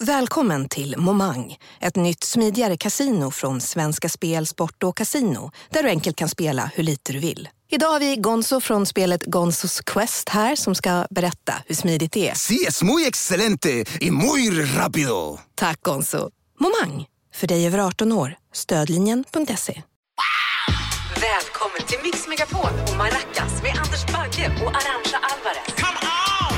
Välkommen till Momang, ett nytt smidigare kasino från Svenska Spel, Sport och Casino, där du enkelt kan spela hur lite du vill. Idag har vi Gonzo från spelet Gonzos Quest här som ska berätta hur smidigt det är. Sí, es muy excelente y muy rápido. Tack Gonzo. Momang, för dig över 18 år. Stödlinjen.se. Välkommen till Mix Megapol och Maracas med Anders Bagge och Arantxa Alvarez. Come on!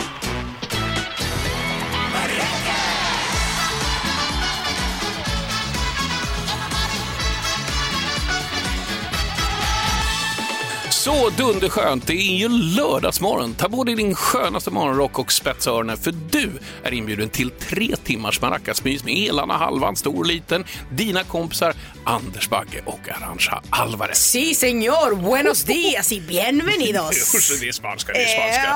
Så dunderskönt, det är ju lördagsmorgon. Ta på dig din skönaste morgonrock och spetsörner, för du är inbjuden till 3 timmars Maracasmys med Elarna, Halvan, stor och liten, dina kompisar Anders Bagge och Arantxa Alvarez. Sí, señor. Buenos días y bienvenidos. Det är spanska, det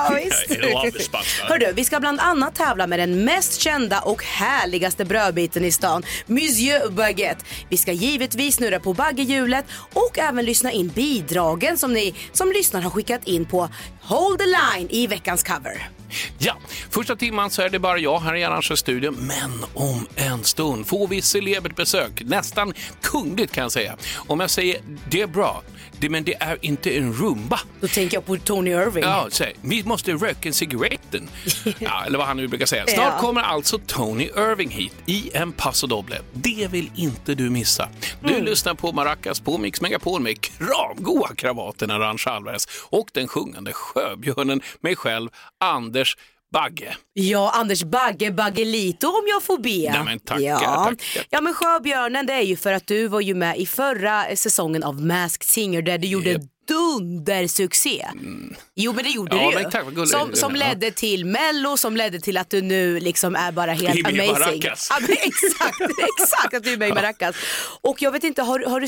är spanska. Hördu, vi ska bland annat tävla med den mest kända och härligaste brödbiten i stan, Monsieur Baguette. Vi ska givetvis snurra på baggehjulet och även lyssna in bidragen som ni som lyssnar har skickat in på Hold the Line i veckans cover. Ja, första timman så är det bara jag här i Arantxas studio, men om en stund får vi celebert besök, nästan kungligt kan jag säga. Om jag säger det är bra, men det är inte en rumba. Då tänker jag på Tony Irving. Ja, vi måste röka cigaretten. Ja, eller vad han nu brukar säga. Snart kommer alltså Tony Irving hit i en paso doble. Det vill inte du missa. Du lyssnar på Maracas på Mix Megapol med kravgoa kravaten Arantxa Alvarez och den sjungande sjöbjörnen mig själv, Anders Bagge. Ja, Anders Bagge, Baggelito om jag får be. Nej, men tackar. Ja, men sjöbjörnen, det är ju för att du var ju med i förra säsongen av Masked Singer där du gjorde dundersuccé. Jo, men det gjorde du ju. Tack, som ledde till Mello, som ledde till att du nu liksom är bara helt amazing. Ja, exakt att du är med i Maracas. Och jag vet inte, har du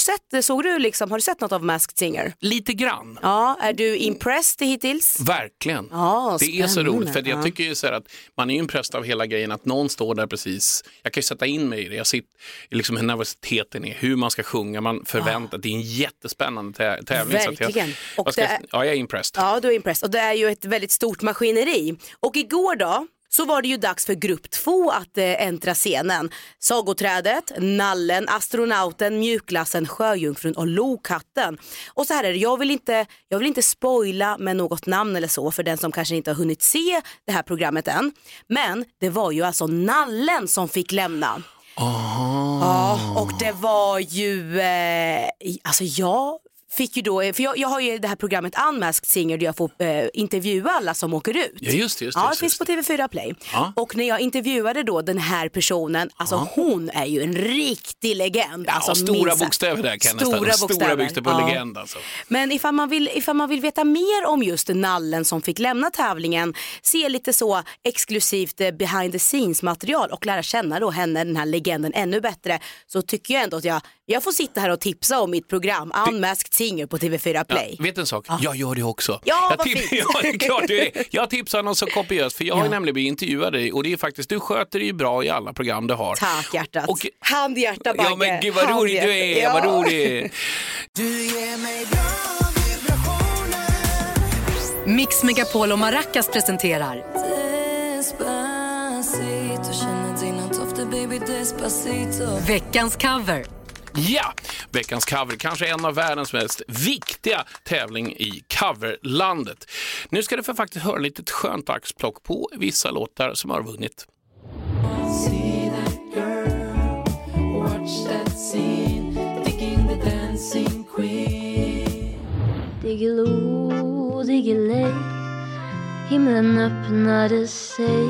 sett något av Masked Singer? Lite grann. Ja, är du impressed hittills? Verkligen. Ja, det är så roligt, för jag tycker ju så här att man är ju impressed av hela grejen, att någon står där precis. Jag kan ju sätta in mig i det. Jag sitter liksom hur nervositeten är, hur man ska sjunga, man förväntar. Det är en jättespännande tävling. Verkligen. Jag är impressed. Ja, du är impressed. Och det är ju ett väldigt stort maskineri. Och igår då så var det ju dags för grupp 2 att äntra scenen. Sagoträdet, Nallen, Astronauten, Mjukglassen, Sjöjungfrun och Lokatten. Och så här är det, jag vill inte spoila med något namn eller så för den som kanske inte har hunnit se det här programmet än. Men det var ju alltså Nallen som fick lämna. Ja, och det var ju fick ju då, för jag har ju det här programmet Unmasked Singer där jag får intervjua alla som åker ut. Ja, just det. Det finns på TV4 Play. Ja. Och när jag intervjuade då den här personen, alltså hon är ju en riktig legend. Ja, alltså, stora bokstäver där kan stora nästan. bokstäver. Stora bokstäver på legend alltså. Men ifall man vill veta mer om just Nallen som fick lämna tävlingen, se lite så exklusivt behind the scenes material och lära känna då henne, den här legenden, ännu bättre, så tycker jag ändå att jag får sitta här och tipsa om mitt program Unmasked Singer på TV4 Play. Ja, vet en sak? Jag gör det också. Ja, klart det är. Jag tipsar någon så kopiöst, för jag har ju nämligen blivit intervjuad dig och det är faktiskt, du sköter det ju bra i alla program du har. Tack hjärtat. Och, handhjärta Bagge. Ja, men gud vad rolig du är, vad rolig. Du ger mig bra vibrationer. Mix Megapol och Maracas presenterar Despacito, känner dina tofter baby Despacito. veckans cover. Ja, veckans cover, kanske en av världens mest viktiga tävling i coverlandet. Nu ska du få faktiskt höra lite skönt axplock på vissa låtar som har vunnit. See that girl, watch that scene, digging the dancing queen. Diggiloo, diggiley, himlen öppnade sig.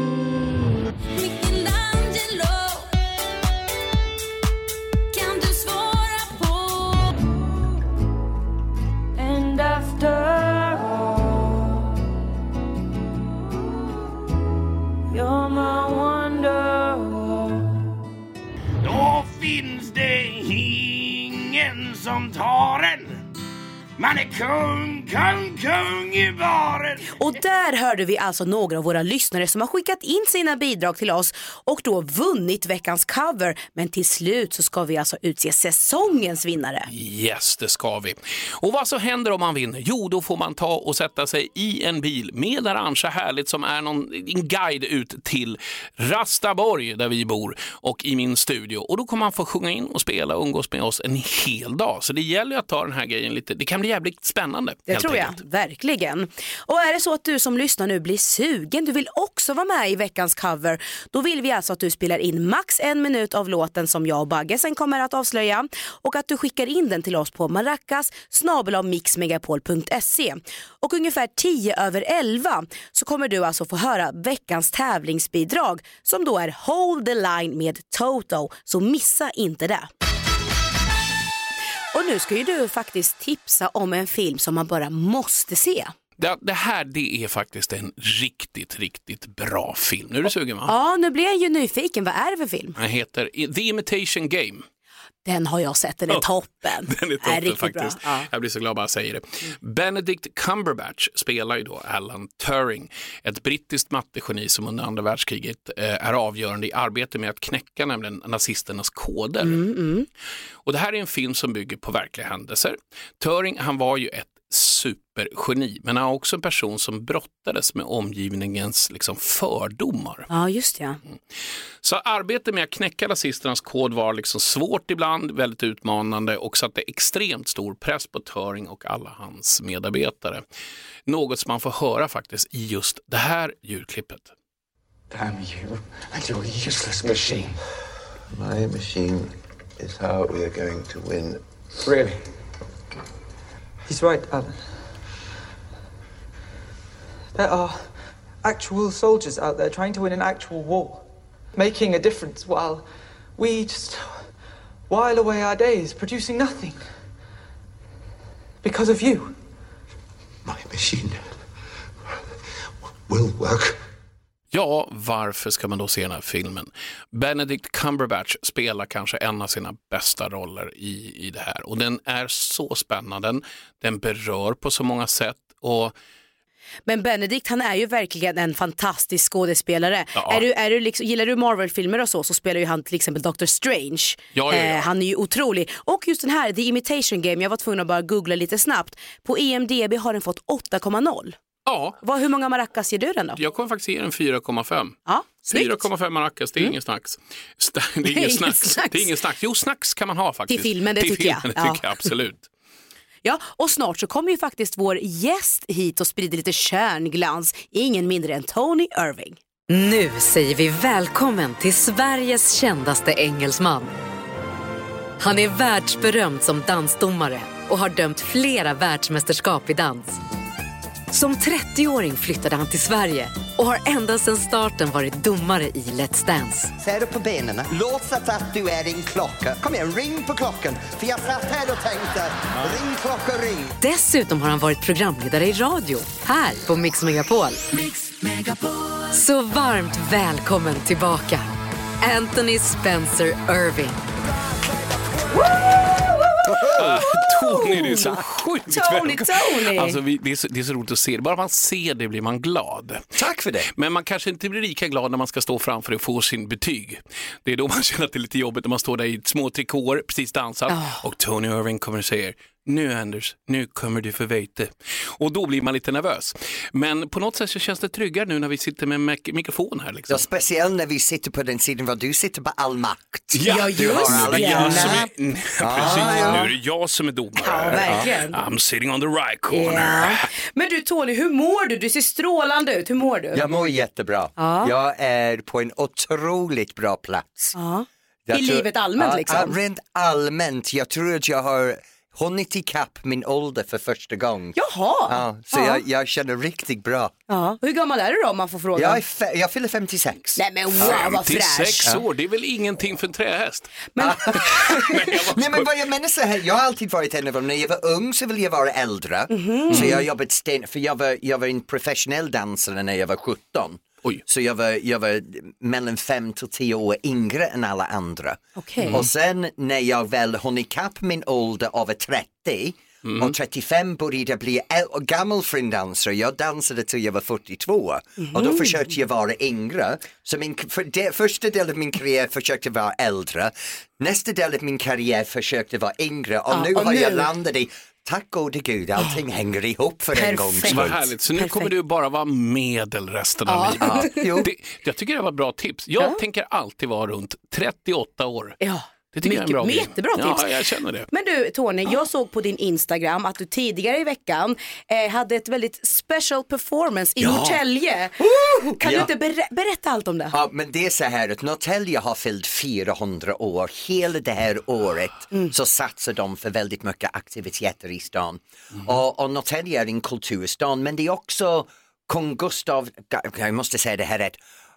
Då finns det ingen som tar en Man är kung i baren. Och där hörde vi alltså några av våra lyssnare som har skickat in sina bidrag till oss och då vunnit veckans cover. Men till slut så ska vi alltså utse säsongens vinnare. Yes, det ska vi. Och vad så händer om man vinner? Jo, då får man ta och sätta sig i en bil med Arantxa Härligt som är en guide ut till Rastaborg där vi bor och i min studio. Och då kommer man få sjunga in och spela och umgås med oss en hel dag. Så det gäller att ta den här grejen lite. Det kan bli jävligt spännande. Det tror jag, verkligen. Och är det så att du som lyssnar nu blir sugen, du vill också vara med i veckans cover, då vill vi alltså att du spelar in max 1 minut av låten som jag och Bagge sen kommer att avslöja och att du skickar in den till oss på maracas@mixmegapol.se. Och ungefär 10:11 så kommer du alltså få höra veckans tävlingsbidrag som då är Hold the Line med Toto, så missa inte det. Och nu ska ju du faktiskt tipsa om en film som man bara måste se. Det är faktiskt en riktigt bra film. Nu är du sugen, va? Ja, nu blir jag ju nyfiken. Vad är det för film? Den heter The Imitation Game. Den har jag sett, den är toppen. Den är toppen faktiskt. Ja. Jag blir så glad bara jag säger det. Benedict Cumberbatch spelar ju då Alan Turing, ett brittiskt mattegeni som under andra världskriget är avgörande i arbete med att knäcka nämligen nazisternas koder. Och det här är en film som bygger på verkliga händelser. Turing, han var ju ett supergeni, men han är också en person som brottades med omgivningens fördomar. Ja, just det. Så arbetet med att knäcka nazisternas kod var svårt ibland, väldigt utmanande och satte extremt stor press på Turing och alla hans medarbetare. Något som man får höra faktiskt i just det här ljudklippet. Damn you and your useless machine. My machine is how we are going to win. Really? He's right, Alan. There are actual soldiers out there trying to win an actual war, making a difference while we just while away our days producing nothing. Because of you. My machine will work. Ja, varför ska man då se den här filmen? Benedict Cumberbatch spelar kanske en av sina bästa roller i det här. Och den är så spännande, den berör på så många sätt. Men Benedict, han är ju verkligen en fantastisk skådespelare. Ja. Gillar du Marvel-filmer och så spelar ju han till exempel Doctor Strange. Ja. Han är ju otrolig. Och just den här, The Imitation Game, jag var tvungen att bara googla lite snabbt. På IMDb har den fått 8,0. Ja. Hur många maracas ger du den då? Jag kommer faktiskt ge den 4,5. Ja, 4,5 maracas, det är ingen snacks. Det är ingen snacks. Det är ingen snacks. Jo, snacks kan man ha faktiskt. Till filmen, det tycker jag. Det tycker jag absolut. Ja, och snart så kommer ju faktiskt vår gäst hit och sprider lite kärnglans. Ingen mindre än Tony Irving. Nu säger vi välkommen till Sveriges kändaste engelsman. Han är världsberömd som dansdomare och har dömt flera världsmästerskap i dans. Som 30-åring flyttade han till Sverige och har ända sedan starten varit domare i Let's Dance. Ser du på benen? Låt så att du är din klocka. Kom igen, ring på klockan. För jag satt här och tänkte, ring klocka, ring. Dessutom har han varit programledare i radio, här på Mix Megapol. Mix Megapol. Så varmt välkommen tillbaka, Anthony Spencer Irving. Tony, det är så sjukt. Tony. Alltså, det är så roligt att se det. Bara man ser det blir man glad. Tack för det. Men man kanske inte blir lika glad när man ska stå framför och få sin betyg. Det är då man känner att det är lite jobbigt när man står där i små trikåer, precis dansat. Och Tony Irving kommer och säger: nu Anders, nu kommer du få veta. Och då blir man lite nervös. Men på något sätt så känns det tryggare nu när vi sitter med mikrofon här. Ja, speciellt när vi sitter på den sidan var du sitter på all makt. Ja, just det. Precis, nu är det jag som är domare. Ja, verkligen. I'm sitting on the right corner. Ja. Men du Tony, hur mår du? Du ser strålande ut. Hur mår du? Jag mår jättebra. Ja. Jag är på en otroligt bra plats. Ja. I livet allmänt liksom? Rent allmänt. Jag tror att jag har hunnit ikapp min ålder för första gången. Jaha. Ja, så jag känner riktigt bra. Ja. Hur gammal är du då om man får fråga? Jag fyller 56. Nej men wow, vad fräsch. 56 år, det är väl ingenting för en trähäst? Men... Nej men vad jag menar så här, jag har alltid varit en av dem. När jag var ung så ville jag vara äldre. Så jag jobbat för jag var en professionell dansare när jag var 17. Oj. Så jag var mellan 5 till 10 år yngre än alla andra. Okay. Och sen när jag väl hunnit ikapp min ålder över 30, och 35 började bli gammal för en dansare. Jag dansade till jag var 42 och då försökte jag vara yngre. Så första delen av min karriär försökte vara äldre. Nästa del av min karriär försökte vara yngre och nu har jag landat i tack gode gud, allting hänger ihop för en gång. Vad härligt, så nu kommer du bara vara medel resten av livet. Jag tycker det var ett bra tips. Jag tänker alltid vara runt 38 år. Ja. Det tycker jag är en bra jättebra tips. Ja, jag känner det. Men du Tony, jag såg på din Instagram att du tidigare i veckan hade ett väldigt special performance i Norrtälje. Kan du inte berätta allt om det? Ja, men det är så här att Norrtälje har fyllt 400 år. Hela det här året så satsar de för väldigt mycket aktiviteter i stan. Och Norrtälje är en kulturstad, men det är också kung Gustav, jag måste säga det här rätt,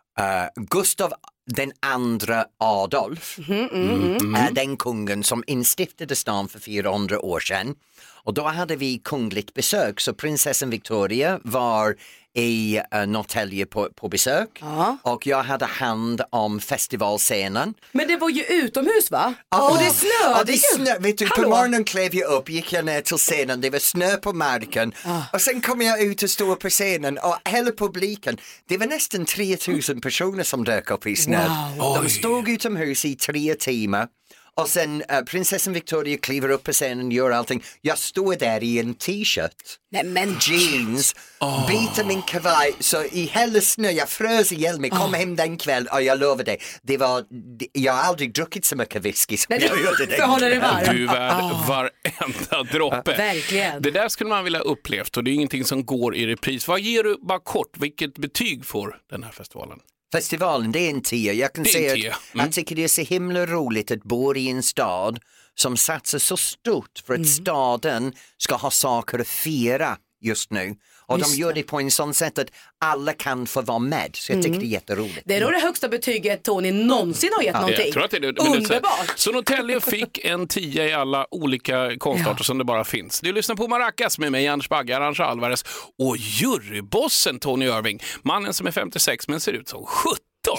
Gustav den andra Adolf är den kungen som instiftade stan för 400 år sedan. Och då hade vi kungligt besök, så prinsessan Victoria var i Norrtälje på besök och jag hade hand om festivalscenen. Men det var ju utomhus va? Och det snöade vet du, på morgonen klev jag upp, gick jag ner till scenen, det var snö på marken och sen kom jag ut och stod på scenen och hela publiken, det var nästan 3000 personer som dök upp i snö. De stod utomhus i 3 timmar. Och sen prinsessan Victoria kliver upp på scenen och gör allting. Jag står där i en t-shirt, jeans, biter min kavaj, så i hela snö, jag frös ihjäl mig, kom hem den kväll och jag lovar dig, jag har aldrig druckit så mycket whisky som jag gjorde den. Du är värd varenda droppe. Verkligen. Det där skulle man vilja upplevt och det är ingenting som går i repris. Vad ger du, bara kort, vilket betyg får den här festivalen? Festivalen, det är en 10. Jag kan säga att jag tycker det är så himla roligt att bo i en stad som satsar så stort för att staden ska ha saker att fira just nu. Och de gör det på en sån sätt att alla kan få vara med. Så jag tycker det är jätteroligt. Det är nog det högsta betyget Tony någonsin har gett någonting. Jag tror att det är underbart. Så Norrtälje fick en 10 i alla olika konstarter som det bara finns. Du lyssnar på Maracas med mig, Anders Bagge, Arantxa Alvarez och jurybossen Tony Irving. Mannen som är 56 men ser ut som 17.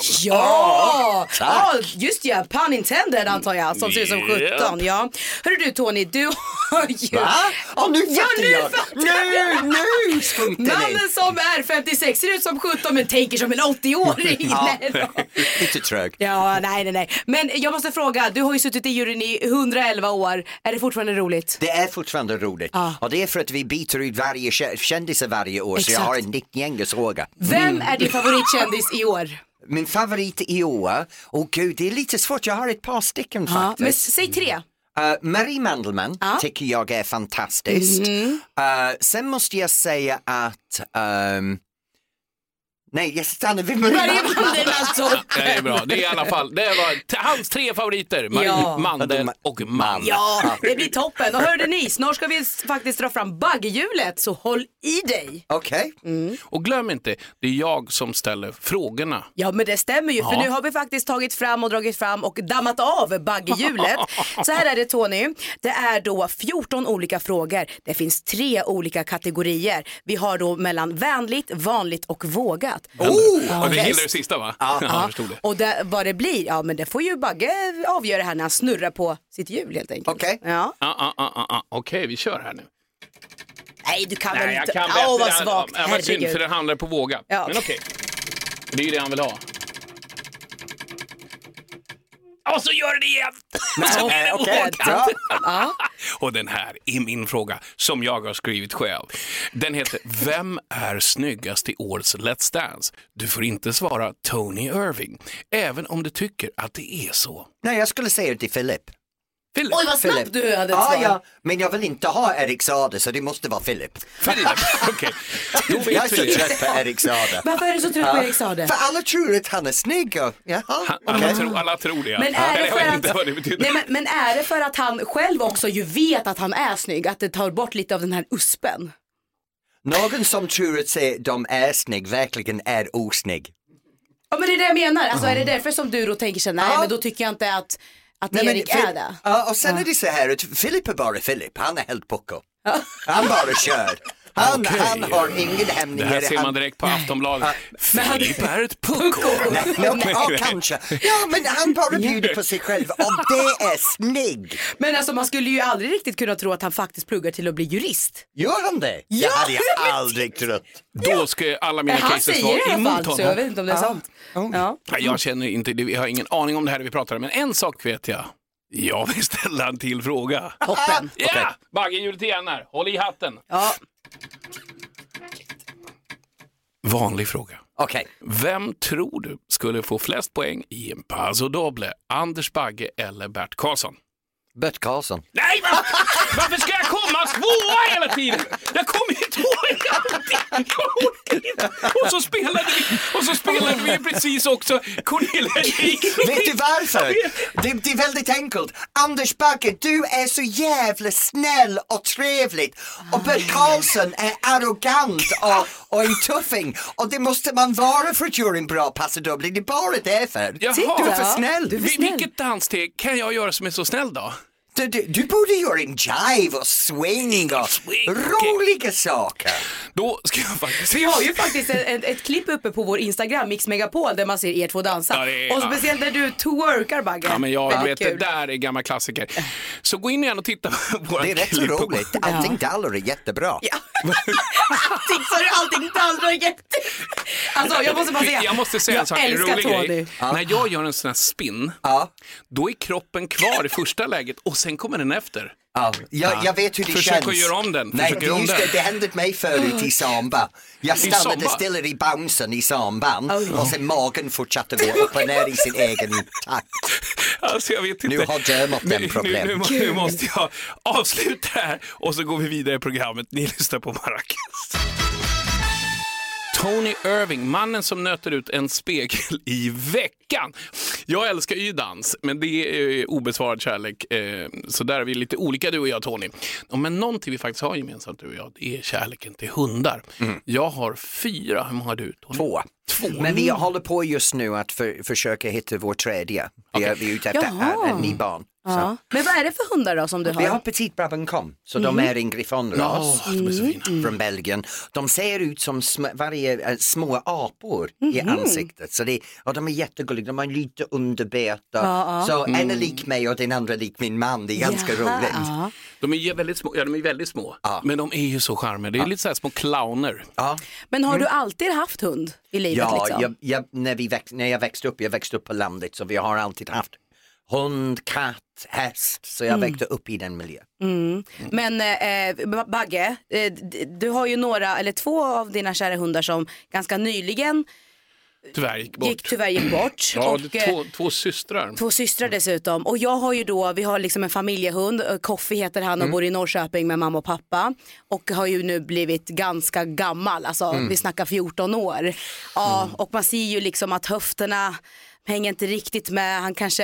Ja, just pun intended antar jag, som ser ut som 17. Ja. Hörru du Tony, du har ju... Va? Nu fattar jag. Nu mannen som är 56 ser ut som 17 men tänker som en 80-åring. Lite trög. Ja, nej. Men jag måste fråga, du har ju suttit i juryn i 111 år. Är det fortfarande roligt? Det är fortfarande roligt. Och det är för att vi byter ut varje kändisar varje år. Exakt. Så jag har en gängelsfråga. Vem är din favoritkändis i år? Min favorit i år, gud det är lite svårt, jag har ett par stycken faktiskt. Men säg 3. Marie Mandelmann tycker jag är fantastisk. Sen måste jag säga att nej, jag stannar vid Marie Mandelmann. Det är bra, det är i alla fall, det var hans 3 favoriter, Marie, Mandel och Man. Ja, det blir toppen. Och hörde ni, snart ska vi faktiskt dra fram bagghjulet, så håll i dig. Okej. Och glöm inte, det är jag som ställer frågorna. Ja, men det stämmer ju, för nu har vi faktiskt tagit fram och dragit fram och dammat av bagghjulet. Så här är det Tony, det är då 14 olika frågor. Det finns 3 olika kategorier. Vi har då mellan vänligt, vanligt och vågat. Och det gillar det sista va? Ja. Och vad det blir, men det får ju Bagge avgöra här när han snurrar på sitt hjul helt enkelt. Okej. Okej, vi kör här nu. Nej, du kan väl inte. Jag kan vad svagt. Vad synd, för det handlar på våga. Ja. Men okej. Det är ju det han vill ha. Och så gör det igen! Och den här är min fråga som jag har skrivit själv. Den heter Vem är snyggast i årets Let's Dance? Du får inte svara Tony Irving, även om du tycker att det är så. Nej, jag skulle säga till Philip. Oj, vad snabbt du hade ett svar. Ja, men jag vill inte ha Erik Saade, så det måste vara Philip. Okej. Jag är så trött på Erik Saade. Varför är du så trött på Erik Saade? För alla tror att han är snygg. Alla tror det. Men är det för att han själv också ju vet att han är snygg, att det tar bort lite av den här uspen? Någon som tror att de är snygg verkligen är osnygg. Ja, men det är det jag menar. Alltså, är det därför som du då tänker så nej, men då tycker jag inte att Erik är det. Ja, och sen är det så här att Philip är bara Philip, han är helt pucko. Han bara kör. Han har ingen hämningar. Det här ser man direkt på Aftonbladet. Filip är ett pucko. Kanske. Ja, men han bara bjuder på sig själv och det är snygg. Men alltså man skulle ju aldrig riktigt kunna tro att han faktiskt pluggar till att bli jurist. Gör han det? Ja, det hade jag aldrig trott. Då ska alla mina cases vara emot honom. Så jag vet inte om det är sant. Ja. Jag känner inte, jag har ingen aning om det här vi pratar om, men en sak vet jag. Jag vill ställa en till fråga. Toppen. Ja, okay. Bagge, hjulet igen här. Håll i hatten. Ja. Vanlig fråga. Okay. Vem tror du skulle få flest poäng i en Paso Doble? Anders Bagge eller Bert Karlsson? Bert Karlsson. Nej, varför ska jag komma tvåa hela tiden? Jag kommer ju tvåa alltid. Och så spelade vi precis också Cornelia Rik. Vet du varför? Det är väldigt enkelt. Anders Bagge, du är så jävla snäll och trevligt. Och Bert Karlsson är arrogant och en tuffing. Och det måste man vara för att göra en bra Paso Doble. Det är bara därför. Jaha. Du är för snäll. Vilket danssteg kan jag göra som är så snäll då? Du borde göra en jive och swing och roliga saker. Då ska jag faktiskt... Vi har ju faktiskt ett klipp uppe på vår Instagram, Mix Megapol, där man ser er två dansa. Och speciellt när du twerkar, Bagge. Ja, men jag vet, det där är gamla klassiker. Så gå in igen och titta på våra klipp. Det är rätt så roligt. Allting daller är jättebra. Ja. Allting daller är jättebra. Alltså, jag måste bara säga. Jag måste säga en sak, en rolig grej. När jag gör en sån här spin, då är kroppen kvar i första läget och sen kommer den efter. Jag vet hur det Försök känns. Att göra om den. Nej, det hände mig förut i samba. Jag stannade stilla i bouncen i samban och sen magen fortsatte gå upp och ner i sin egen takt. Alltså, jag vet inte. Nu har Dermot den problem. Nu måste jag avsluta här och så går vi vidare i programmet. Ni lyssnar på Maracas. Tony Irving, mannen som nöter ut en spegel i veckan. Jag älskar ju dans, men det är obesvarad kärlek. Så där är vi lite olika, du och jag, Tony. Men någonting vi faktiskt har gemensamt, du och jag, det är kärleken till hundar. Jag har 4, hur många har du, Tony? 2. Men vi håller på just nu att försöka hitta vår trädja. Vi är ute efter en ny barn. Ja. Men vad är det för hundar då som du har? Vi har Petit Brabant, så de är en griffonras från Belgien. De ser ut som små apor i ansiktet. Så de är jättegulliga, de har lite underbeta. Så en är lik mig och den andra är lik min man. Det är ganska roligt. De är väldigt små, men de är ju så charmiga. Det är lite så här små clowner. Men har du alltid haft hund i livet? Liksom? När jag växte upp på landet, så vi har alltid haft hund, katt, häst. Så jag växte upp i den miljön. Men Bagge, du har ju 2 av dina kära hundar som ganska nyligen tyvärr gick bort. Ja, och, två systrar. 2 systrar dessutom. Och jag har ju vi har liksom en familjehund, Coffee heter han och bor i Norrköping med mamma och pappa. Och har ju nu blivit ganska gammal, alltså vi snackar 14 år. Ja, och man ser ju liksom att höfterna hänger inte riktigt med, han kanske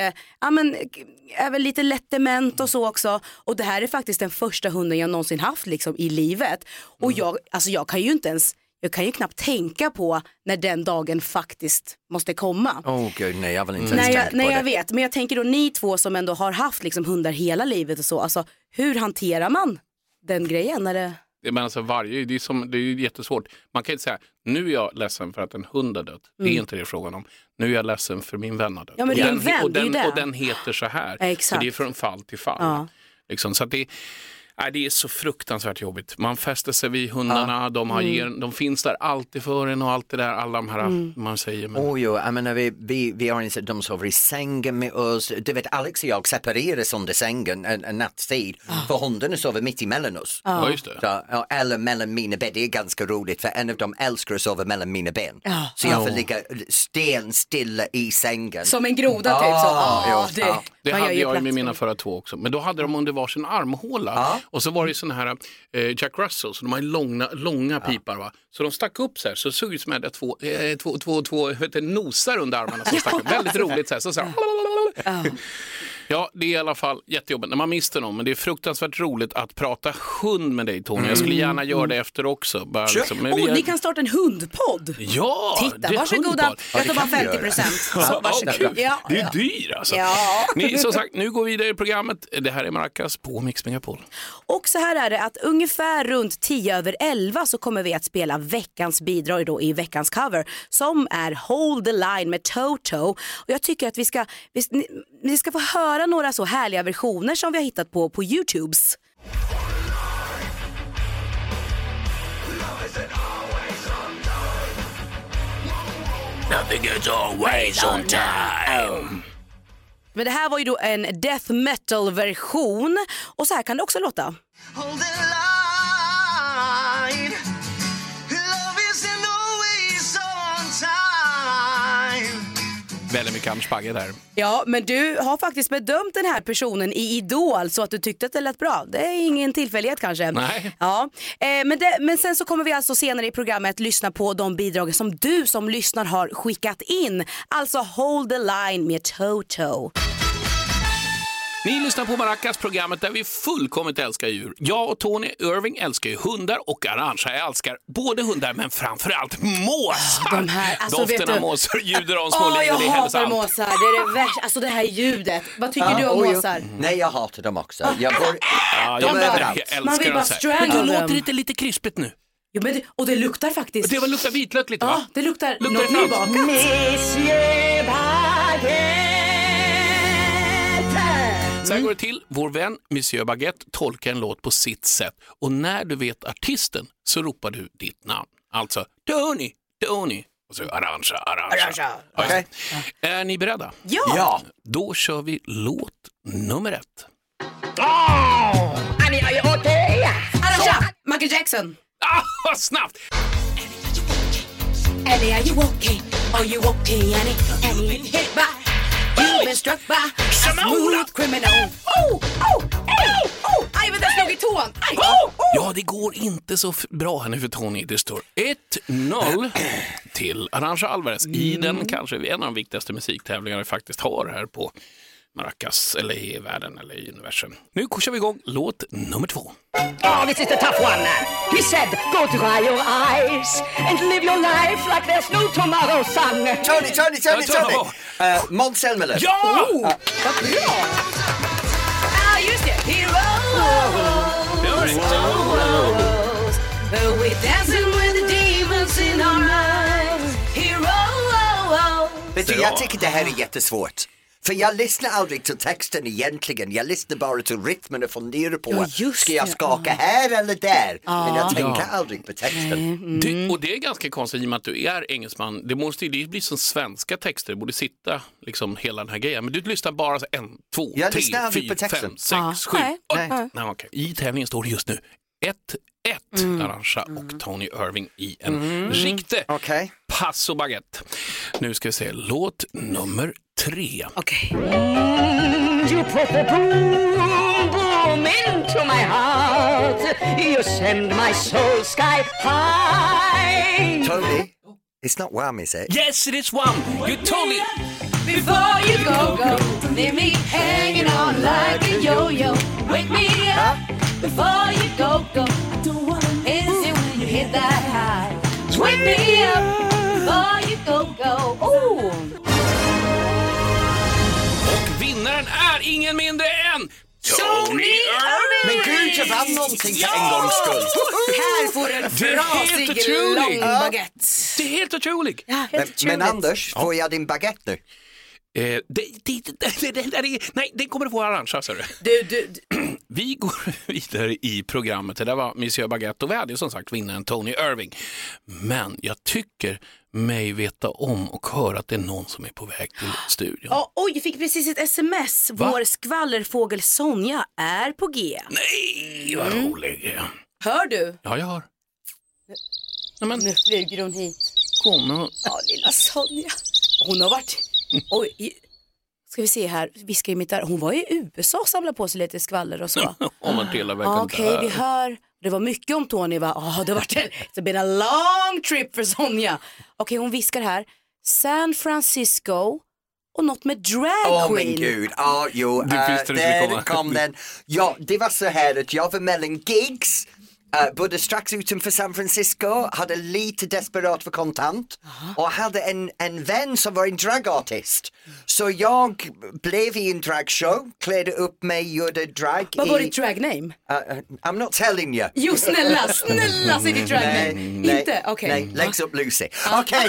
är väl lite lätt dement och så också. Och det här är faktiskt den första hunden jag någonsin haft liksom i livet. Och jag kan ju knappt tänka på när den dagen faktiskt måste komma. Gud, nej, jag vill inte ens tänka på det. Jag vet, men jag tänker då ni 2 som ändå har haft liksom hundar hela livet och så, alltså hur hanterar man den grejen när det... Men alltså det är ju jättesvårt. Man kan inte säga, nu är jag ledsen för att en hund har dött. Det är inte det frågan om. Nu är jag ledsen för min vän har dött. Ja, men det är en vän, och den heter så här. Exakt. Så det är från fall till fall. Ja. Liksom, så att det är så fruktansvärt jobbigt. Man fäster sig vid hundarna, de finns där alltid för en och allt det där, alla de här man säger. Men... jag menar, vi har inte, de sover i sängen med oss. Du vet, Alex och jag separeras under sängen en nattstid. För hundarna sover mitt emellan oss. Ja, just det. Så, eller mellan mina ben. Det är ganska roligt, för en av dem älskar att sova mellan mina ben. Så jag får ligga stenstilla i sängen. Som en groda typ. Det hade jag med mina förra 2 också. Men då hade de under varsin armhåla. Och så var det såna här Jack Russell, så de har långa pipar, va? Så de stack upp så här, så såg ut som att två nosar under armarna som stack upp. Väldigt roligt så här. Ja, det är i alla fall jättejobbigt när man mister någon, men det är fruktansvärt roligt att prata hund med dig, Tony. Jag skulle gärna göra det efter också. Bara liksom, ni kan starta en hundpodd. Ja, titta, varsågoda. Jag tar bara 50%. Det är dyrt alltså. Ja. Som sagt, nu går vi vidare i programmet. Det här är Maracas på Mix Megapol. Och så här är det att ungefär runt 10:11 så kommer vi att spela veckans bidrag då i veckans cover som är Hold the Line med Toto. Och jag tycker att vi ska få höra några så härliga versioner som vi har hittat på YouTubes. Nothing is always on time. Men det här var ju då en death metal version och så här kan det också låta. Hold the line. Love isn't always on time. Väldigt mycket Anders Bagge där. Ja, men du har faktiskt bedömt den här personen i Idol så att du tyckte att det lät bra. Det är ingen tillfällighet kanske. Nej. Ja, men sen så kommer vi alltså senare i programmet lyssna på de bidrag som du som lyssnar har skickat in. Alltså Hold the Line med Toto. Ni lyssnar på Maracas, programmet där vi fullkomligt älskar djur. Jag och Tony Irving älskar ju hundar och Arantxa älskar både hundar men framförallt måsar. De här, alltså, doften av måsar, ljudet av små liv, jag det är hatar hälsosamt. måsar, det är det värsta. Alltså det här ljudet. Vad tycker du om måsar? Nej, jag hatar dem också. De är jag älskar Man vill bara dem. strangla Men då dem. låter det lite krispigt nu. Jo, men och det luktar faktiskt. Det luktar vitlök lite, va? Ja, det luktar det något nybakat. Så här går det till. Vår vän Monsieur Baguette tolkar en låt på sitt sätt. Och när du vet artisten så ropar du ditt namn. Alltså Tony, Tony. Och så Arantxa. Okay. Är ni beredda? Ja. Då kör vi låt nummer 1. Annie, are you okay? Arantxa, Michael Jackson. Vad snabbt! Annie, are you okay? Are you okay, Annie? Annie, hit by. You've been struck by a smooth criminal. Aj, men den slog i tån. Ja, det går inte så bra här nu för Tony. Det står 1-0 till Arantxa Alvarez i den kanske en av de viktigaste musiktävlingarna vi faktiskt har här på Maracas, eller i världen, eller i universum. Nu kör vi igång låt nummer 2. Oh, this is the tough one. He said, go to dry your eyes and live your life like there's no tomorrow, son. Tony. Måns Zelmerlöw. Ja! Vad bra! Just det. Heroes. But we're dancing with the demons in our minds. Heroes. Vet du, jag tycker det här är jättesvårt. För jag lyssnar aldrig till texten egentligen. Jag lyssnar bara till rytmen och funderar på ska jag skaka här eller där? Men jag tänker aldrig på texten. Och det är ganska konstigt i och med att du är engelsman. Det måste ju bli som svenska texter. Det borde sitta liksom hela den här grejen. Men du lyssnar bara så 1, 2, 3, 4, 5, 6, 7. Okay. I tävlingen står det just nu 1-1 Arantxa och Tony Irving i en riktig Passo Baguette. Nu ska vi se låt nummer 3. Okej. You put the boom, boom into my heart. You send my soul sky high. Tony, it's not Wham, is it? Yes, it is Wham. You told me. Before you go, leave me hanging on like a yo-yo. Wake me up before you go. I don't wanna miss it when you hit that high. Wake me up before you go. Ooh. Och vinnaren är ingen mindre än Tony Irving! Men gud, jag vann någonting för en gångs skull. Här får du en frasig lång baguette. Det är helt otroligt. Ja, men Anders, får jag din baguette nu? Nej, det kommer du få Arantxa, sa du. Vi går vidare i programmet. Det där var Monsieur Baguette och vi hade ju som sagt vinnaren Tony Irving. Men jag tycker mig veta om och höra att det är någon som är på väg till studion. Oj, jag fick precis ett sms. Vår skvallerfågel Sonja är på G. Nej, vad rolig. Hör du? Ja, jag hör. Nu flyger hon hit. Kom. Ja, lilla Sonja. Hon har varit... Oj, ska vi se här. Viskar i mitt där. Hon var i USA och samlade på sig lite skvaller och så. Okej, vi hör. Det var mycket om Tony, va? Det har varit it's been a long trip för Sonja. Okej, hon viskar här. San Francisco och något med drag queen. Men gud, jo, där kom den. Ja, det var så här att jag var mellan gigs, både strax utanför San Francisco, hade lite desperat för kontant och hade en vän som var en dragartist. Så jag blev i en dragshow, klädde upp mig, gjorde drag. Vad var ditt dragname? I'm not telling you. Jo, snälla, säg ditt dragname. Inte? Okej. Nej, läggs upp Lucy. Okej.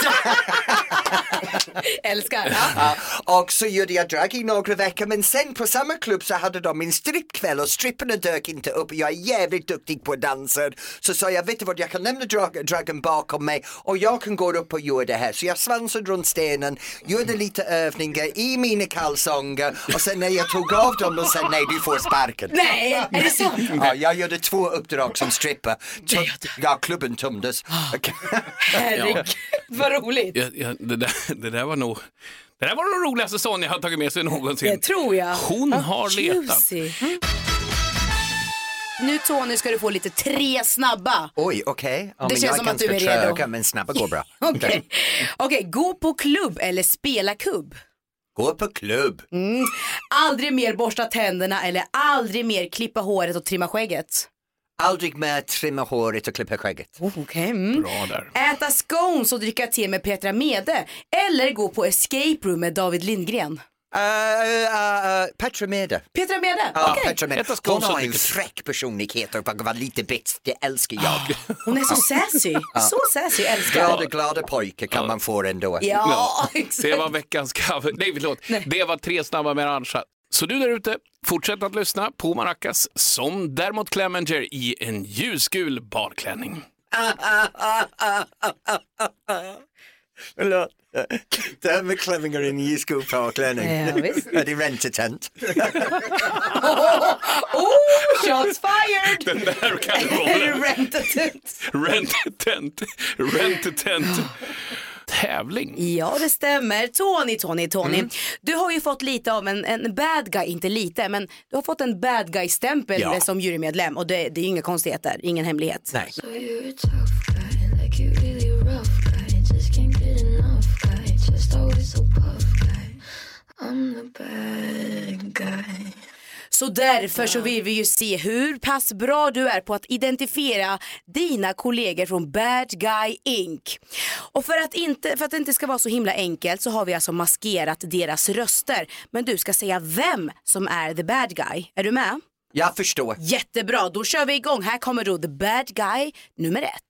Älskar. Och så gjorde jag drag i några veckor, men sen på samma klubb så hade de en strippkväll och stripperna dök inte upp. Jag är jävligt duktig på danser. Så sa jag, vet du vad, jag kan lämna dragen bakom mig och jag kan gå upp och göra det här. Så jag svansade runt stenen, gjorde lite övningar i mina kalsonger och sen när jag tog av dem och sa nej, du får sparken. Nej, är det sant? Ja, jag gjorde 2 uppdrag som stripper. Ja, klubben tömdes. Herregud, vad roligt. Det där var nog den roligaste sån jag har tagit med sig någonsin. Det tror jag. Hon har letat. Nu Tony ska du få lite 3 snabba. Oj, okej. Det känns som att du är redo. Tröga, men snabba går bra. Okej, gå på klubb eller spela kubb? Gå på klubb. Aldrig mer borsta tänderna eller aldrig mer klippa håret och trimma skägget? Aldrig mer trimma håret och klippa skägget. Okej. Bra där. Äta scones och dricka te med Petra Mede eller gå på escape room med David Lindgren? Petra Mede. Petra Mede? Ja, Okej. Petra Mede. Hon har en fräck personlighet och var lite bits, det älskar jag. Hon är så sassy. Så sassy, älskar. Glada pojkar kan man få ändå. Ja, exakt. Det var veckans cover. Nej, förlåt. Det var 3 snabba med Arantxa. Så du där ute, fortsätt att lyssna på Maracas som Dermot Clemenger i en ljusgul badklänning. Dermot Clemenger i en ljusgul badklänning. Ja, visst. Är det rent-a-tent? Shots fired! Den där kan du hålla. Är det Rent-a-tent. Tävling. Ja, det stämmer. Tony. Du har ju fått lite av en bad guy, inte lite, men du har fått en bad guy-stämpel som jurymedlem och det är inga konstigheter, ingen hemlighet. Nej. So you're a tough guy, like you really rough guy. Just can't get enough guy, just always so puff guy. I'm the bad guy. Så därför så vill vi ju se hur pass bra du är på att identifiera dina kollegor från Bad Guy Inc. Och för att det inte ska vara så himla enkelt så har vi alltså maskerat deras röster. Men du ska säga vem som är the bad guy. Är du med? Jag förstår. Jättebra, då kör vi igång. Här kommer då the bad guy nummer 1.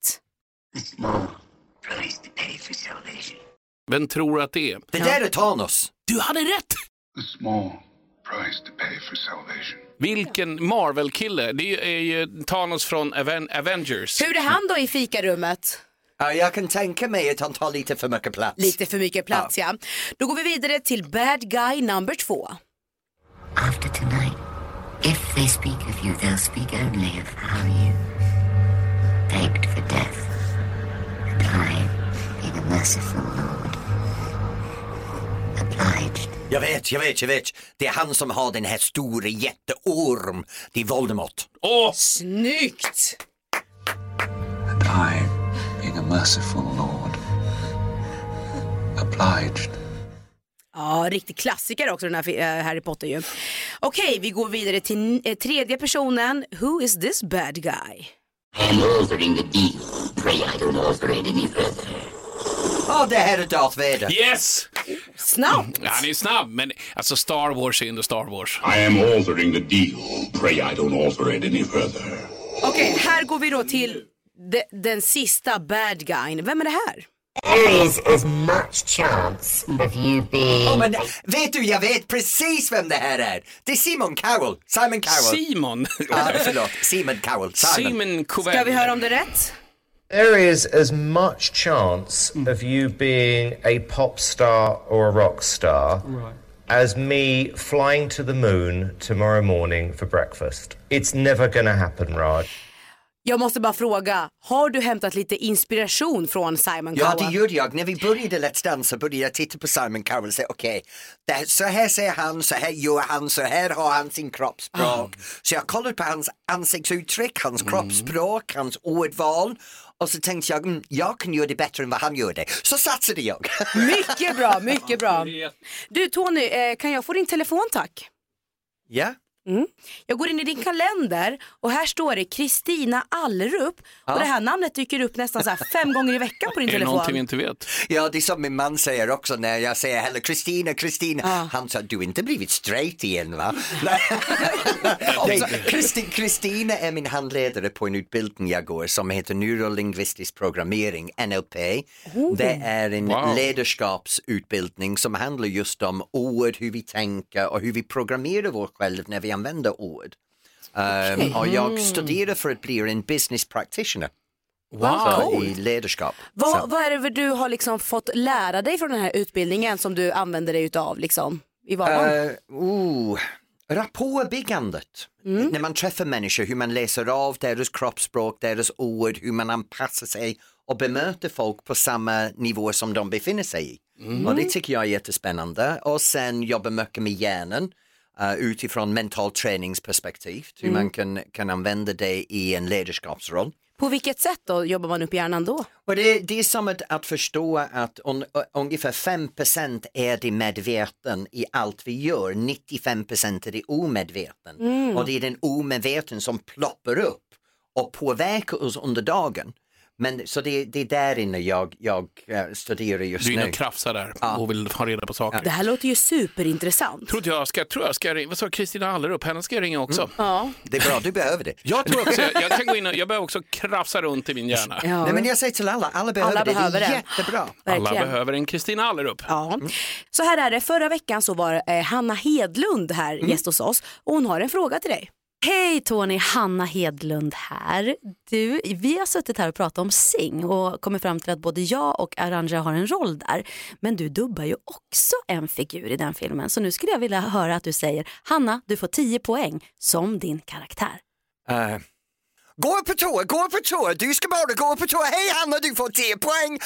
Vem tror att det är? Det där är Thanos. Du hade rätt! A small price to pay for salvation. Vilken Marvel-kille. Det är ju Thanos från Avengers. Hur är han då i fikarummet? Jag kan tänka mig att han tar lite för mycket plats. Lite för mycket plats, ja. Då går vi vidare till bad guy number 2. After tonight, if they speak of you, they'll speak only of how you begged for death. And I, being a merciful Lord, obliged. Jag vet. Det är han som har den här stora jätteorm. Det är Voldemort. Snyggt! And I, being a merciful Lord, obliged. Ja, riktig klassiker också den här Harry Potter ju. Okej, vi går vidare till tredje personen. Who is this bad guy? I'm altering the deal. Pray I don't alter it any further. Det här är Darth Vader. Yes! Snabbt! Ja, han är snabb, men alltså Star Wars är ändå Star Wars. I am altering the deal. Pray I don't alter it any further. Okej, här går vi då till den sista bad guyn. Vem är det här? There is as much chance of you being... men vet du, jag vet precis vem det här är. Det är Simon Cowell. Simon Cowell. Simon Cowell. Ska vi höra om det rätt? There is as much chance of you being a pop star or a rock star as me flying to the moon tomorrow morning for breakfast. It's never gonna happen, Raj. Jag måste bara fråga, har du hämtat lite inspiration från Simon Cowell? Ja, det gjorde jag. När vi började Let's Dance så började jag titta på Simon Cowell och säga okej, så här ser han, så här gör han, så här har han sin kroppsspråk. Så jag kollade på hans ansiktsuttryck, hans kroppsspråk, hans ordval. Och så tänkte jag, jag kan göra det bättre än vad han gör det. Så satsade jag. Mycket bra, mycket bra. Du Tony, kan jag få din telefon tack? Ja. Jag går in i din kalender och här står det Kristina Allerup och det här namnet dyker upp nästan så här 5 gånger i veckan på din telefon. Är det någonting vi inte vet? Ja, det är som min man säger också när jag säger hello Kristina. Han sa, du har inte blivit straight igen va? Kristina är min handledare på en utbildning jag går som heter neurolingvistisk programmering, NLP. Det är en ledarskapsutbildning som handlar just om ord, hur vi tänker och hur vi programmerar vår själv när vi använder ord. Och jag studerar för att bli en business practitioner. Wow. I ledarskap. Vad är det du har liksom fått lära dig från den här utbildningen som du använder dig utav liksom, i vardagen? Rapportbyggandet. När man träffar människor, hur man läser av deras kroppsspråk, deras ord, hur man anpassar sig och bemöter folk på samma nivå som de befinner sig i. Och det tycker jag är jättespännande. Och sen jobba mycket med hjärnan. Utifrån mental träningsperspektiv, hur man kan använda det i en ledarskapsroll. På vilket sätt då jobbar man upp hjärnan då? Och det är som att förstå att ungefär 5% är det medveten i allt vi gör, 95% är det omedveten. Och det är den omedveten som ploppar upp och påverkar oss under dagen. Men så det är där inne jag studerar just nu. Du är inne och krafsar där och vill ha reda på saker. Det här låter ju superintressant. Tror jag ska ringa. Vad sa Kristina Allerup? Henne ska jag ringa också. Ja. Det är bra, du behöver det. Jag tror också, jag kan gå in och jag behöver också krafsa runt i min hjärna. Ja. Nej, men jag säger till alla behöver det. Det är jättebra. Alla behöver en Kristina Allerup. Ja. Så här är det, förra veckan så var Hanna Hedlund här gäst hos oss och hon har en fråga till dig. Hej Tony, Hanna Hedlund här. Du, vi har suttit här och pratat om Sing och kommit fram till att både jag och Arantxa har en roll där. Men du dubbar ju också en figur i den filmen. Så nu skulle jag vilja höra att du säger, Hanna, du får 10 poäng som din karaktär. Gå på tå, du ska bara gå på tå. Hej Hanna, du får 10 poäng.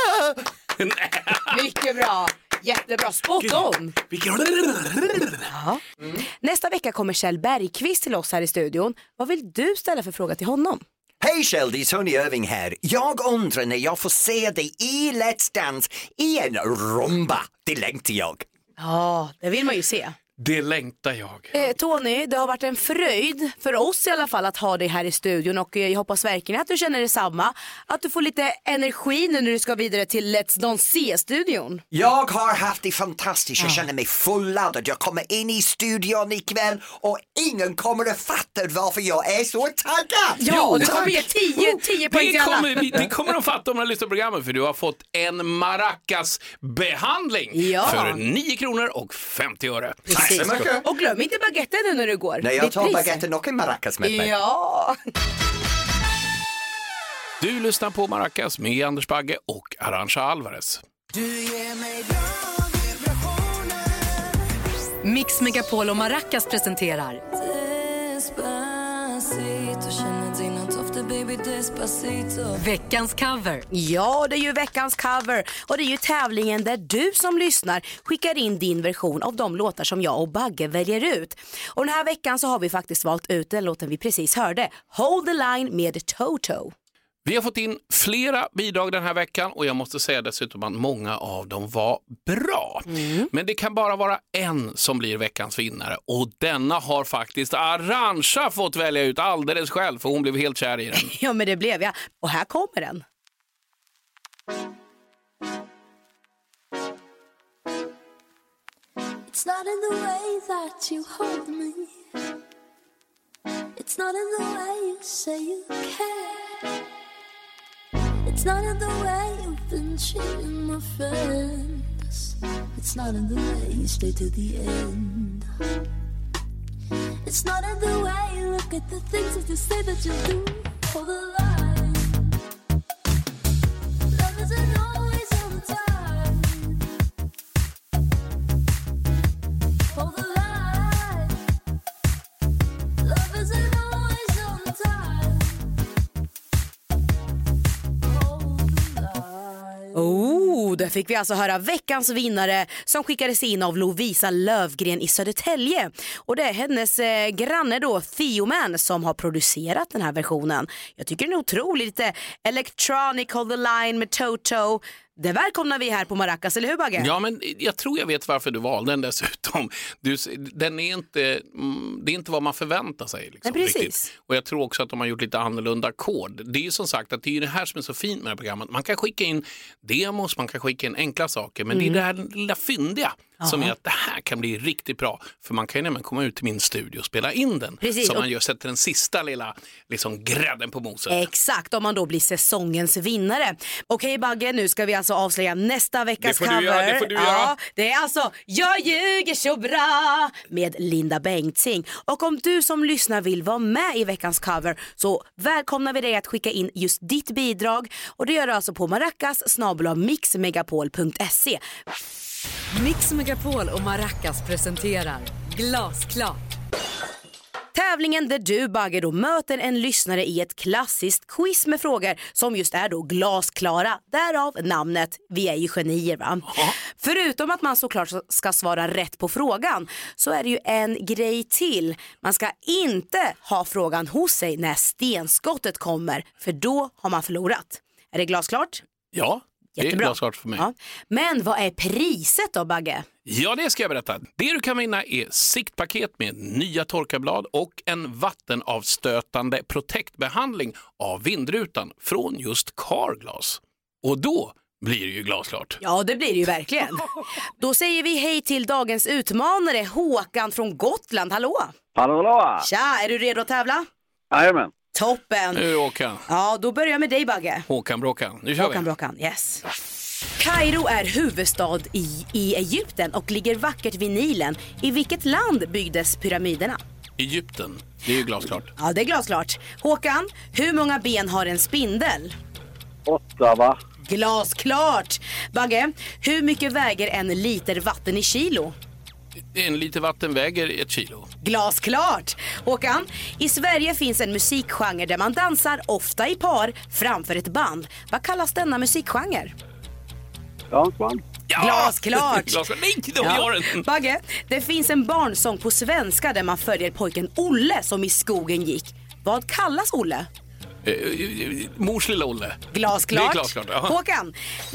Mycket bra. Jättebra, spot on. Ja. Nästa vecka kommer Kjell Bergqvist till oss här i studion. Vad vill du ställa för fråga till honom? Hej Kjell, det är Tony Irving här. Jag undrar när jag får se dig i Let's Dance i en rumba. Det längtar jag. Ja, det vill man ju se. Det längtar jag. Tony, det har varit en fröjd för oss i alla fall att ha dig här i studion och jag hoppas verkligen att du känner detsamma. Att du får lite energi nu när du ska vidare till Let's Dance-studion. Jag har haft det fantastiskt, jag känner mig fulladdad. Jag kommer in i studion ikväll och ingen kommer att fatta varför jag är så taggad. Ja, och du kommer ge 10 poäng till alla. Det kommer de fatta om de lyssnar på programmet för du har fått en maracas-behandling för 9 kronor och 50 öre. Och glöm inte baguetten nu när du går. Nej, jag tar baguetten och en maracas med mig. Ja. Du lyssnar på Maracas med Anders Bagge och Arantxa Alvarez. Mix Megapol och Maracas presenterar veckans cover. Ja, det är ju veckans cover och det är ju tävlingen där du som lyssnar skickar in din version av de låtar som jag och Bagge väljer ut. Och den här veckan så har vi faktiskt valt ut den låten vi precis hörde, Hold the Line med Toto. Vi har fått in flera bidrag den här veckan och jag måste säga dessutom att många av dem var bra. Men det kan bara vara en som blir veckans vinnare och denna har faktiskt Arantxa fått välja ut alldeles själv för hon blev helt kär i den. Ja, men det blev jag. Och här kommer den. It's not in the way that you hold me. It's not in the way you say you care. It's not in the way you've been treating my friends. It's not in the way you stay to the end. It's not in the way you look at the things that you say that you do for the line. Love isn't always all the time. For the line. Love isn't always all the time. fick vi alltså höra veckans vinnare som skickades in av Lovisa Lövgren i Södertälje. Och det är hennes granne då, Theoman, som har producerat den här versionen. Jag tycker den är otroligt lite electronic, hold the line med Toto. Det välkomnar vi här på Maracas, eller hur Bagge? Ja, men jag tror jag vet varför du valde den dessutom. Den är inte, det är inte vad man förväntar sig. Liksom, precis. Riktigt. Och jag tror också att de har gjort lite annorlunda ackord. Det är ju som sagt att det är det här som är så fint med det här programmet. Man kan skicka in demos, man kan skicka in enkla saker. Men det är det här lilla fyndiga som är att det här kan bli riktigt bra. För man kan ju nämligen komma ut till min studio och spela in den. Precis. Så man sätter den sista lilla liksom, grädden på moset. Exakt, om man då blir säsongens vinnare. Okej Bagge, nu ska vi alltså avslöja nästa veckas Det får cover. du göra, det får du göra. Ja, det är alltså Jag ljuger så bra med Linda Bengtzing. Och om du som lyssnar vill vara med i veckans cover så välkomnar vi dig att skicka in just ditt bidrag. Och det gör du alltså på maracas@mixmegapol.se. Mix Megapol och Maracas presenterar Glasklart. Tävlingen där du, Bagge, då möter en lyssnare i ett klassiskt quiz med frågor som just är då glasklara. Därav namnet. Vi är ju genier, va? Förutom att man såklart ska svara rätt på frågan så är det ju en grej till. Man ska inte ha frågan hos sig när stenskottet kommer, för då har man förlorat. Är det glasklart? Ja. Jättebra. Det är glasklart för mig. Ja. Men vad är priset då, Bagge? Ja, det ska jag berätta. Det du kan vinna är siktpaket med nya torkarblad och en vattenavstötande protektbehandling av vindrutan från just Carglass. Och då blir det ju glasklart. Ja, det blir det ju verkligen. Då säger vi hej till dagens utmanare, Håkan från Gotland. Hallå! Hallå! Tja, är du redo att tävla? Jajamän. Toppen. Nu Håkan. Ja, då börjar jag med dig, Bagge. Håkan Bråkan. Nu kör Håkan Bråkan, yes. Kairo är huvudstad i Egypten och ligger vackert vid Nilen. I vilket land byggdes pyramiderna? Egypten. Det är ju glasklart. Ja, det är glasklart. Håkan, hur många ben har en spindel? 8, va? Glasklart. Bagge, hur mycket väger en liter vatten i kilo? En liter vatten väger 1 kilo. Glasklart. Håkan, i Sverige finns en musikgenre där man dansar ofta i par framför ett band. Vad kallas denna musikgenre? Dansband. Ja! Glasklart. Glasklart. Nej, då gör den. Bagge, det finns en barnsång på svenska där man följer pojken Olle som i skogen gick. Vad kallas Olle? Mors lilla Olle. Glasklart. Det är glasklart, ja. Håkan,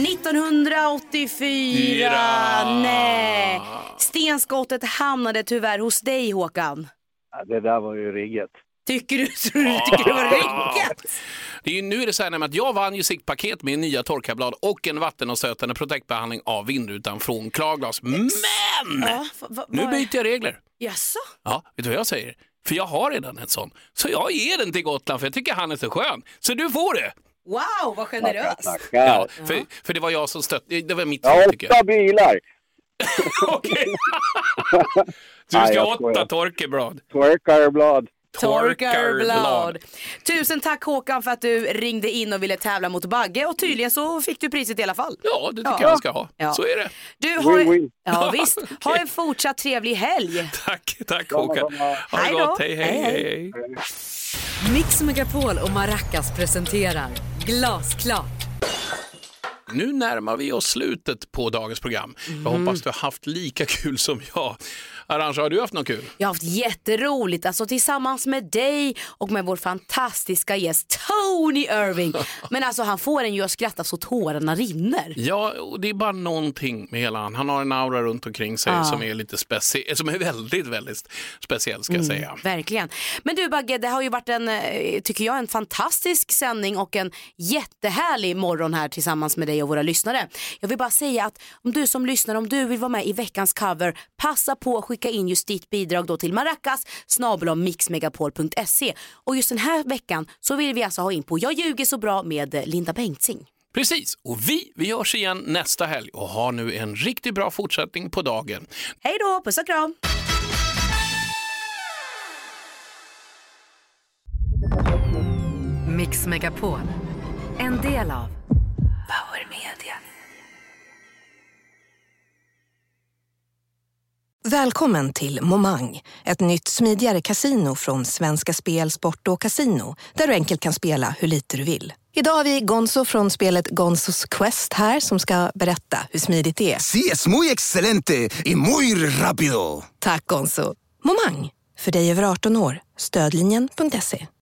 1984. Nej. Stenskottet hamnade tyvärr hos dig, Håkan. Ja, det där var ju rigget. Tycker du det var rigget? Nu är det så här att jag vann ju siktpaket med nya torkarblad och en vattenavstötande protektbehandling av vindrutan från Carglass. Men! Ja, Nu byter jag regler. Jaså? Ja, vet du vad jag säger? För jag har redan en sån. Så jag ger den till Gotland för jag tycker han är så skön. Så du får det. Wow, vad generöst. Ja, för det var jag som stötte. Det var mitt Jag fel, har tycker jag. 8 bilar. Okej. Så du ska ha 8 torkarblad. Torkarblad. Torkarblad. Tusen tack Håkan för att du ringde in och ville tävla mot Bagge. Och tydligen så fick du priset i alla fall. Ja, det tycker jag han ska ha. Ja. Så är det. Du har... Win-win. Ja, visst. Ha en fortsatt trevlig helg. Tack Håkan. Ha det gott. Hej. Mix Megapol och Maracas presenterar Glasklart. Nu närmar vi oss slutet på dagens program. Jag hoppas du har haft lika kul som jag. Arantxa, har du haft något kul? Jag har haft jätteroligt, alltså tillsammans med dig och med vår fantastiska gäst Tony Irving. Men alltså han får en ju att skratta så tårarna rinner. Ja, och det är bara någonting med hela han har en aura runt omkring sig som är lite som är väldigt, väldigt speciell ska jag säga. Verkligen. Men du Bagge, det har ju varit tycker jag, en fantastisk sändning och en jättehärlig morgon här tillsammans med dig och våra lyssnare. Jag vill bara säga att om du som lyssnar, om du vill vara med i veckans cover, passa på att skicka in just ditt bidrag då till maracas@mixmegapol.se. Och just den här veckan så vill vi alltså ha in på Jag ljuger så bra med Linda Bengtzing. Precis, och vi hörs igen nästa helg och har nu en riktigt bra fortsättning på dagen. Hej då, puss och kram! Mix Megapol, en del av Power Media. Välkommen till Momang, ett nytt smidigare kasino från Svenska Spel, Sport och Casino, där du enkelt kan spela hur lite du vill. Idag har vi Gonzo från spelet Gonzos Quest här som ska berätta hur smidigt det är. Sí, es muy excelente y muy rápido. Tack Gonzo. Momang, för dig över 18 år. Stödlinjen.se.